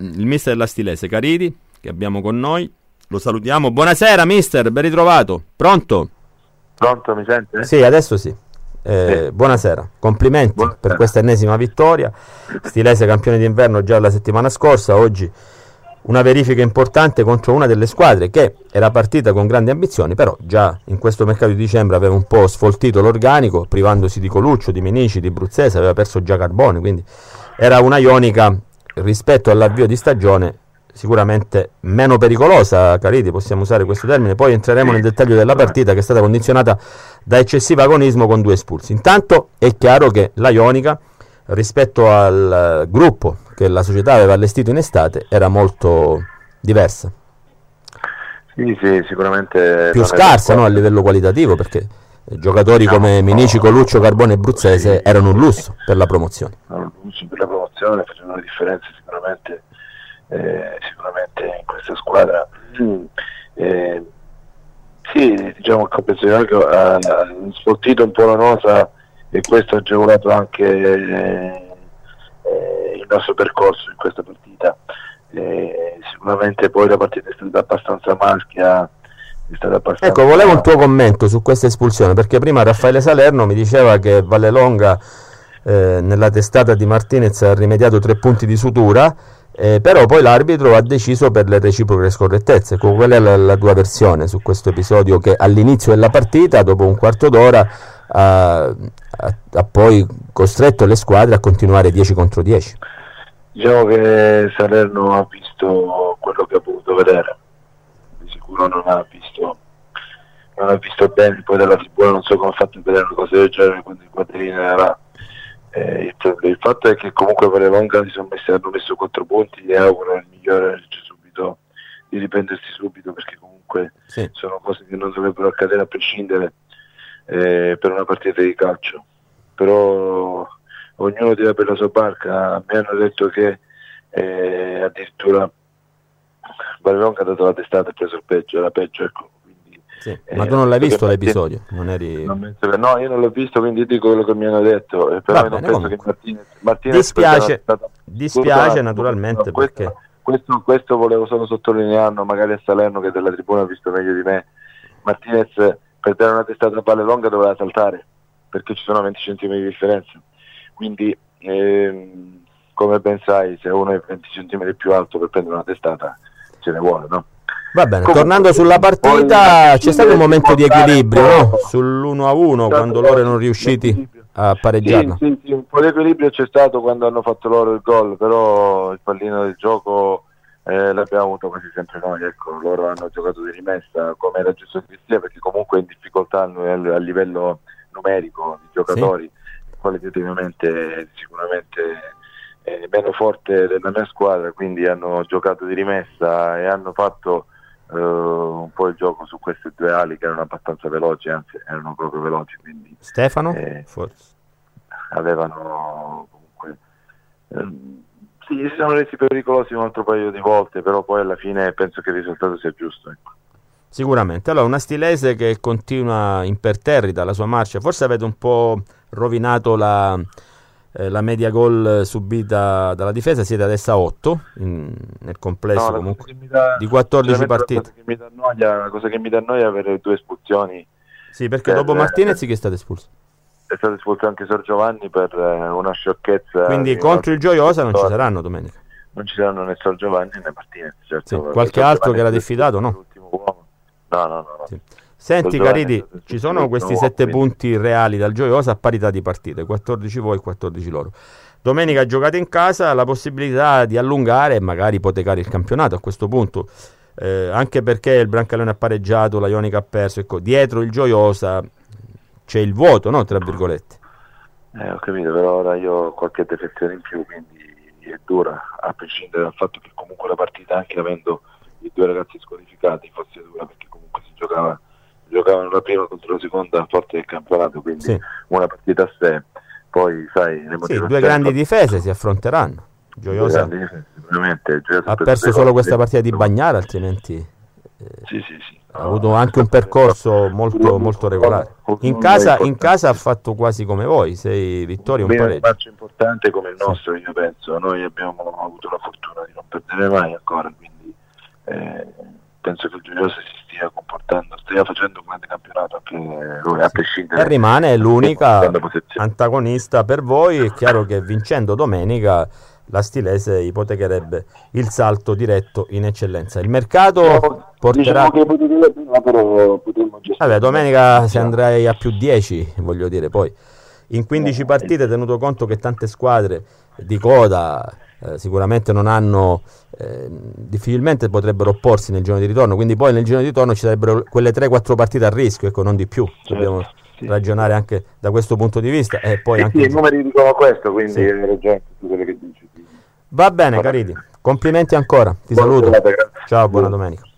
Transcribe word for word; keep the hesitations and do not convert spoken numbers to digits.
il mister della Stilese, Caridi, che abbiamo con noi. Lo salutiamo. Buonasera mister, ben ritrovato. Pronto? Pronto, mi sente? Sì, adesso sì. Eh, sì. Buonasera, complimenti buonasera. Per questa ennesima vittoria. Stilese campione d'inverno già la settimana scorsa, oggi una verifica importante contro una delle squadre che era partita con grandi ambizioni, però già in questo mercato di dicembre aveva un po' sfoltito l'organico, privandosi di Coluccio, di Minici, di Bruzzese, aveva perso già Carboni, quindi era una Ionica rispetto all'avvio di stagione sicuramente meno pericolosa, Caridi, possiamo usare questo termine. Poi entreremo nel dettaglio della partita, che è stata condizionata da eccessivo agonismo con due espulsi. Intanto è chiaro che la Ionica, rispetto al gruppo che la società aveva allestito in estate, era molto diversa. Sì, sì, sicuramente più scarsa, no, a livello qualitativo, perché giocatori no, come Minici, Coluccio, Carbone e Bruzzese sì, erano un lusso per la promozione. Un lusso per la promozione, facevano la differenza sicuramente, eh, sicuramente in questa squadra. Mm. Eh, sì, diciamo che Capezionario ha sfoltito un po' la nota, e questo ha agevolato anche eh, eh, il nostro percorso in questa partita. Eh, sicuramente poi la partita è stata abbastanza maschia, è stata abbastanza... Ecco, volevo un tuo commento su questa espulsione, perché prima Raffaele Salerno mi diceva che Vallelonga eh, nella testata di Martinez ha rimediato tre punti di sutura, eh, però poi l'arbitro ha deciso per le reciproche scorrettezze. Qual è la, la tua versione su questo episodio che all'inizio della partita, dopo un quarto d'ora, ha, ha, ha poi costretto le squadre a continuare dieci contro dieci? Diciamo che Salerno ha visto quello che ha potuto vedere, di sicuro non ha visto non ha visto bene. Poi dalla tribuna non so come ha fatto a vedere una cosa del genere quando il quadrino era eh, il, il fatto è che comunque per le Longa si sono messi, hanno messo quattro punti, e auguro il migliore subito di riprendersi subito, perché comunque sì, sono cose che non dovrebbero accadere a prescindere eh, per una partita di calcio. Però ognuno tira per la sua barca. Mi hanno detto che eh, addirittura Vallelonga ha dato la testata e ha preso il peggio, era peggio, ecco. Quindi, sì, eh, ma tu non l'hai visto l'episodio? Non eri... non che, no, io non l'ho visto, quindi dico quello che mi hanno detto, eh, però Va non bene, penso comunque. che Martinez, Martinez dispiace, stata... dispiace Scusate, naturalmente, questo, perché questo, questo volevo solo sottolinearlo, magari a Salerno che della tribuna ha visto meglio di me. Martinez per dare una testata a Vallelonga doveva saltare, perché ci sono venti centimetri di differenza. Quindi, ehm, come ben sai, se uno è venti centimetri più alto per prendere una testata, ce ne vuole, no? Va bene, Comunque, tornando sulla partita, poi, c'è stato un momento di equilibrio, no? po', Sull'uno a uno, quando loro erano riusciti a pareggiarla. Sì, sì, sì, un po' di equilibrio c'è stato quando hanno fatto loro il gol, però il pallino del gioco eh, l'abbiamo avuto quasi sempre noi, ecco. Loro hanno giocato di rimessa, come era giusto che sia, perché comunque è in difficoltà a livello numerico di giocatori. Sì. Qualitativamente sicuramente è meno forte della mia squadra, quindi hanno giocato di rimessa e hanno fatto uh, un po' il gioco su queste due ali che erano abbastanza veloci, anzi erano proprio veloci, quindi Stefano? Eh, Forse. Avevano comunque ehm, sì, si sono resi pericolosi un altro paio di volte, però poi alla fine penso che il risultato sia giusto, ecco. Sicuramente. Allora, una Stilese che continua imperterrita la sua marcia. Forse avete un po' rovinato la, eh, la media gol subita dalla difesa, siete adesso a otto in, nel complesso, no, comunque dà, di quattordici partite. La cosa che mi dà noia, la cosa che mi dà noia è avere due espulsioni. Sì, perché per, dopo Martinez chi è stato espulso? È stato espulso anche Sor Giovanni per eh, una sciocchezza. Quindi contro il Gioiosa non ci saranno domenica. Non ci saranno né Sor Giovanni né Martinez, certo. Sì, qualche altro che era diffidato, no? L'ultimo uomo. No, no, no. no. Sì. Senti Caridi, ci sono questi sette punti reali dal Gioiosa a parità di partite, quattordici voi e quattordici loro. Domenica giocate in casa, la possibilità di allungare e magari ipotecare il campionato a questo punto, eh, anche perché il Brancaleone ha pareggiato, la Ionica ha perso, ecco, dietro il Gioiosa c'è il vuoto, no? Tra virgolette. Eh, ho capito, però ora io ho qualche defezione in più, quindi è dura, a prescindere dal fatto che comunque la partita, anche avendo i due ragazzi squalificati, fosse dura, perché comunque si giocava giocavano la prima contro la seconda forte del campionato, quindi sì, una partita a sé. Poi sai, le sì, due grandi difese si affronteranno. Gioiosa difese, sicuramente Gioiosa ha perso solo questa partita di Bagnara, altrimenti eh, sì, sì, sì. ha avuto anche un percorso molto, molto regolare. In casa, in casa ha fatto quasi come voi, sei vittorie, un pareggio. Un match importante come il nostro, sì, io penso. Noi abbiamo avuto la fortuna di non perdere mai ancora, quindi eh, penso che il Gioiosa si stia comportando, stia facendo un grande campionato anche lui, a prescindere. E rimane l'unica antagonista per voi. È chiaro che vincendo domenica la Stilese ipotecherebbe il salto diretto in eccellenza. Il mercato no, porterà... Diciamo che dire prima, però potremmo gestire. Vabbè, domenica se andrai a più dieci, voglio dire, poi in quindici partite, tenuto conto che tante squadre di coda eh, sicuramente non hanno, eh, difficilmente potrebbero opporsi nel giorno di ritorno, quindi poi nel giorno di ritorno ci sarebbero quelle tre quattro partite a rischio, ecco, non di più. Certo. Dobbiamo sì, ragionare anche da questo punto di vista. E poi sì, anche sì, i numeri dicono questo, quindi sì. È ragione tutto quello che dici. Va bene, Caridi, complimenti ancora, ti buona saluto. Serata, ciao, buona domenica.